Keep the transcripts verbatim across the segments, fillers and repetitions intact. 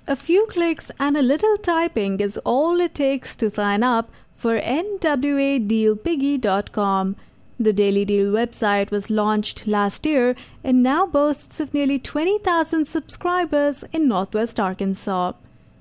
A few clicks and a little typing is all it takes to sign up for N W A Deal Piggy dot com. The Daily Deal website was launched last year and now boasts of nearly twenty thousand subscribers in Northwest Arkansas.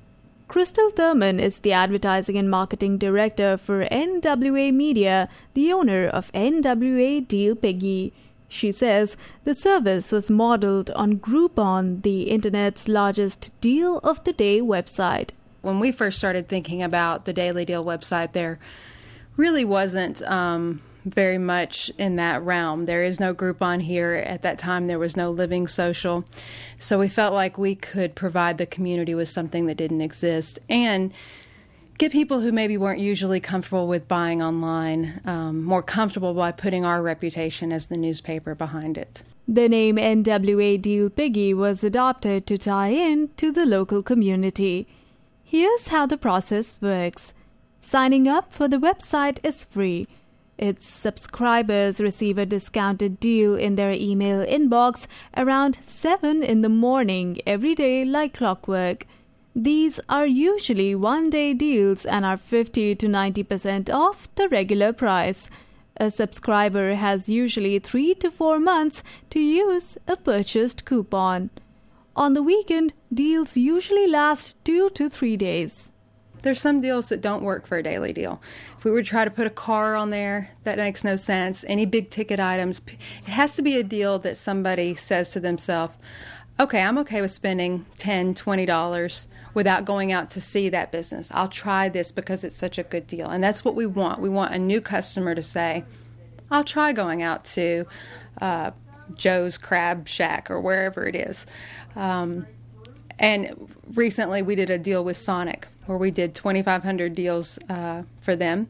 Crystal Thurman is the Advertising and Marketing Director for N W A Media, the owner of N W A Deal Piggy. She says the service was modeled on Groupon, the Internet's largest deal of the day website. When we first started thinking about the Daily Deal website, there really wasn't um, very much in that realm. There is no Groupon here. At that time, there was no Living Social. So we felt like we could provide the community with something that didn't exist and get people who maybe weren't usually comfortable with buying online um, more comfortable by putting our reputation as the newspaper behind it. The name N W A Deal Piggy was adopted to tie in to the local community. Here's how the process works. Signing up for the website is free. Its subscribers receive a discounted deal in their email inbox around seven in the morning every day like clockwork. These are usually one-day deals and are fifty to ninety percent off the regular price. A subscriber has usually three to four months to use a purchased coupon. On the weekend, deals usually last two to three days. There's some deals that don't work for a daily deal. If we were to try to put a car on there, that makes no sense. Any big ticket items, it has to be a deal that somebody says to themselves, okay, I'm okay with spending ten dollars, twenty dollars without going out to see that business. I'll try this because it's such a good deal. And that's what we want. We want a new customer to say, I'll try going out to uh, Joe's Crab Shack or wherever it is. Um, and recently we did a deal with Sonic where we did twenty-five hundred deals uh, for them.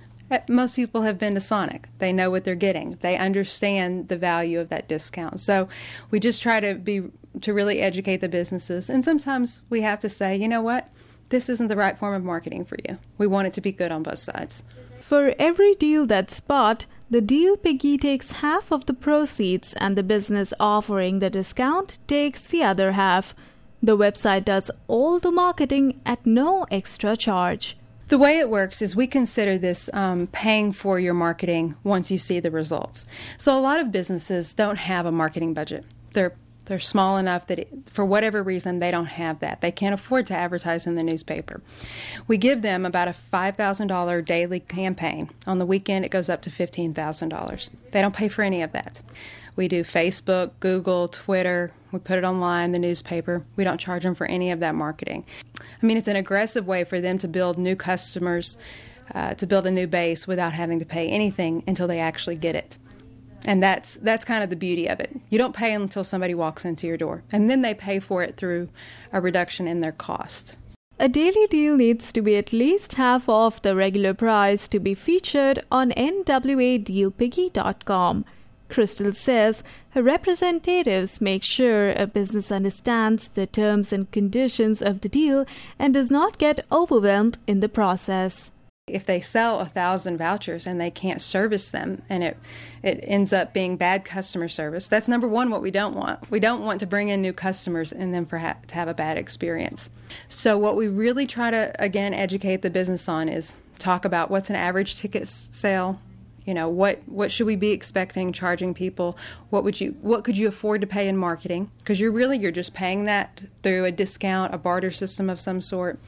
Most people have been to Sonic. They know what they're getting. They understand the value of that discount. So we just try to be to really educate the businesses. And sometimes we have to say, you know what? This isn't the right form of marketing for you. We want it to be good on both sides. For every deal that's bought, the Deal Piggy takes half of the proceeds and the business offering the discount takes the other half. The website does all the marketing at no extra charge. The way it works is we consider this um, paying for your marketing once you see the results. So a lot of businesses don't have a marketing budget. They're they're small enough that it, for whatever reason they don't have that. They can't afford to advertise in the newspaper. We give them about a five thousand dollars daily campaign. On the weekend it goes up to fifteen thousand dollars. They don't pay for any of that. We do Facebook, Google, Twitter. We put it online, the newspaper. We don't charge them for any of that marketing. I mean, it's an aggressive way for them to build new customers, uh, to build a new base without having to pay anything until they actually get it. And that's that's kind of the beauty of it. You don't pay until somebody walks into your door, and then they pay for it through a reduction in their cost. A daily deal needs to be at least half off the regular price to be featured on N W A Deal Piggy dot com. Crystal says her representatives make sure a business understands the terms and conditions of the deal and does not get overwhelmed in the process. If they sell a thousand vouchers and they can't service them and it it ends up being bad customer service, that's number one what we don't want. We don't want to bring in new customers and then perhaps to have a bad experience. So what we really try to, again, educate the business on is talk about what's an average ticket sale. You know, what, what should we be expecting, charging people? What would you what could you afford to pay in marketing? Because you're really, you're just paying that through a discount, a barter system of some sort.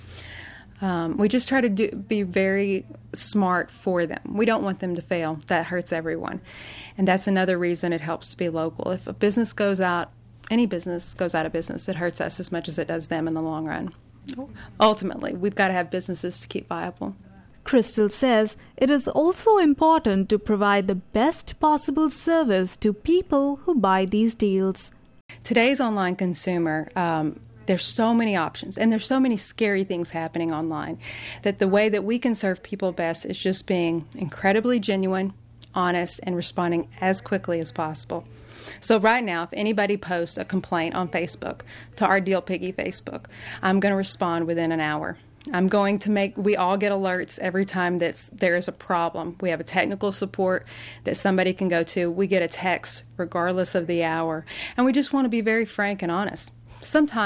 Um, we just try to do, be very smart for them. We don't want them to fail. That hurts everyone. And that's another reason it helps to be local. If a business goes out, any business goes out of business, it hurts us as much as it does them in the long run. Ultimately, we've got to have businesses to keep viable. Crystal says it is also important to provide the best possible service to people who buy these deals. Today's online consumer, um, there's so many options and there's so many scary things happening online that the way that we can serve people best is just being incredibly genuine, honest, and responding as quickly as possible. So right now, if anybody posts a complaint on Facebook to our Deal Piggy Facebook, I'm going to respond within an hour. I'm going to make, we all get alerts every time that there is a problem. We have a technical support that somebody can go to. We get a text regardless of the hour. And we just want to be very frank and honest. Sometimes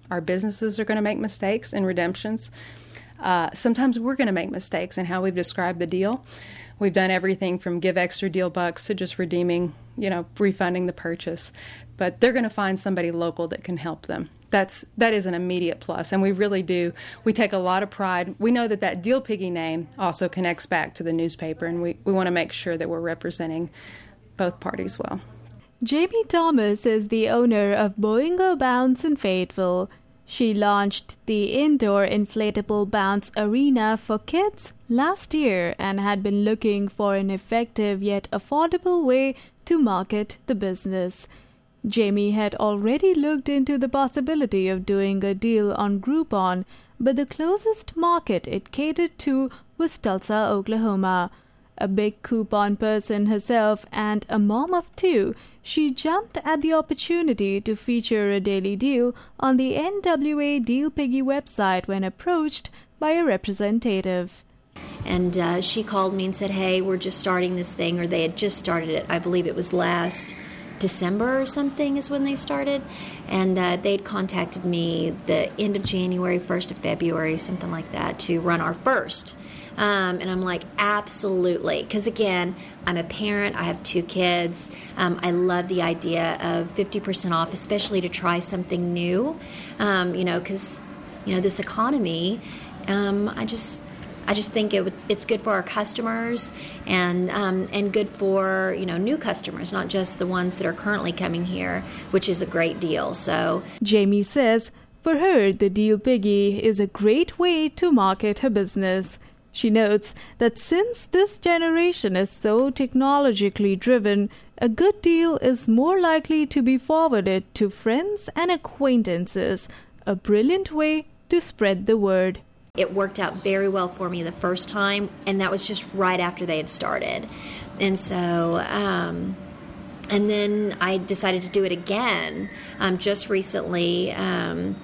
Our businesses are going to make mistakes in redemptions. Uh, sometimes we're going to make mistakes in how we've described the deal. We've done everything from give extra deal bucks to just redeeming, you know, refunding the purchase. But they're going to find somebody local that can help them. That's that is an immediate plus, and we really do. We take a lot of pride. We know that that Deal Piggy name also connects back to the newspaper, and we, we want to make sure that we're representing both parties well. Jamie Thomas is the owner of Boingo Bounce in Fayetteville. She launched the indoor inflatable bounce arena for kids last year and had been looking for an effective yet affordable way to market the business. Jamie had already looked into the possibility of doing a deal on Groupon, but the closest market it catered to was Tulsa, Oklahoma. A big coupon person herself and a mom of two, she jumped at the opportunity to feature a daily deal on the N W A Deal Piggy website when approached by a representative. And uh, she called me and said, hey, we're just starting this thing, or they had just started it. I believe it was last December or something is when they started. And uh, they'd contacted me the end of January, first of February, something like that, to run our first. Um, and I'm like, absolutely. Because again, I'm a parent. I have two kids. Um, I love the idea of fifty percent off, especially to try something new. Um, you know, because, you know, this economy, um, I just... I just think it would, it's good for our customers and um, and good for, you know, new customers, not just the ones that are currently coming here, which is a great deal. So Jamie says for her, the Deal Piggy is a great way to market her business. She notes that since this generation is so technologically driven, a good deal is more likely to be forwarded to friends and acquaintances, a brilliant way to spread the word. It worked out very well for me the first time, and that was just right after they had started. And so, um, and then I decided to do it again um, just recently. Um,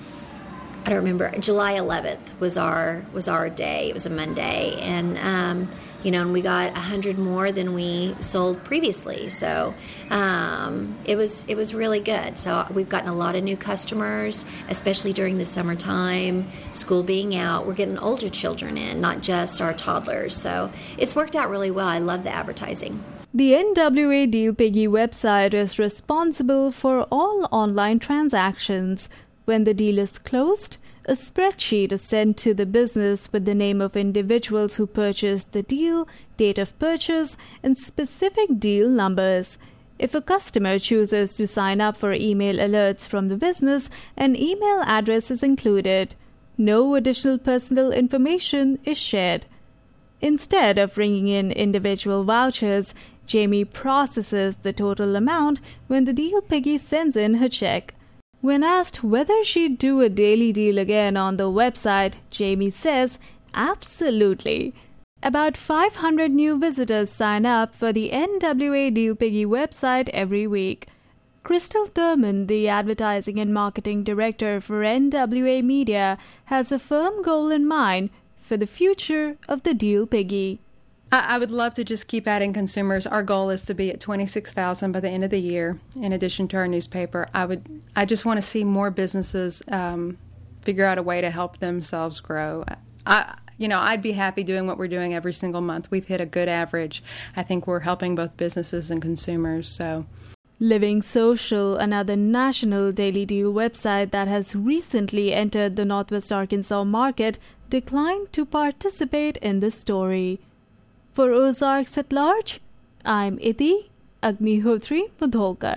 I don't remember. July eleventh was our was our day. It was a Monday, and um, you know, and we got a hundred more than we sold previously. So um, it was it was really good. So we've gotten a lot of new customers, especially during the summertime, school being out. We're getting older children in, not just our toddlers. So it's worked out really well. I love the advertising. The N W A Deal Piggy website is responsible for all online transactions. When the deal is closed, a spreadsheet is sent to the business with the name of individuals who purchased the deal, date of purchase, and specific deal numbers. If a customer chooses to sign up for email alerts from the business, an email address is included. No additional personal information is shared. Instead of ringing in individual vouchers, Jamie processes the total amount when the Deal Piggy sends in her check. When asked whether she'd do a daily deal again on the website, Jamie says, absolutely. About five hundred new visitors sign up for the N W A Deal Piggy website every week. Crystal Thurman, the advertising and marketing director for N W A Media, has a firm goal in mind for the future of the Deal Piggy. I would love to just keep adding consumers. Our goal is to be at twenty-six thousand by the end of the year, in addition to our newspaper. I would, I just want to see more businesses um, figure out a way to help themselves grow. I, you know, I'd be happy doing what we're doing every single month. We've hit a good average. I think we're helping both businesses and consumers. So, Living Social, another national daily deal website that has recently entered the Northwest Arkansas market, declined to participate in the story. For Ozarks at Large, I'm Iti Agnihotri Mudholkar.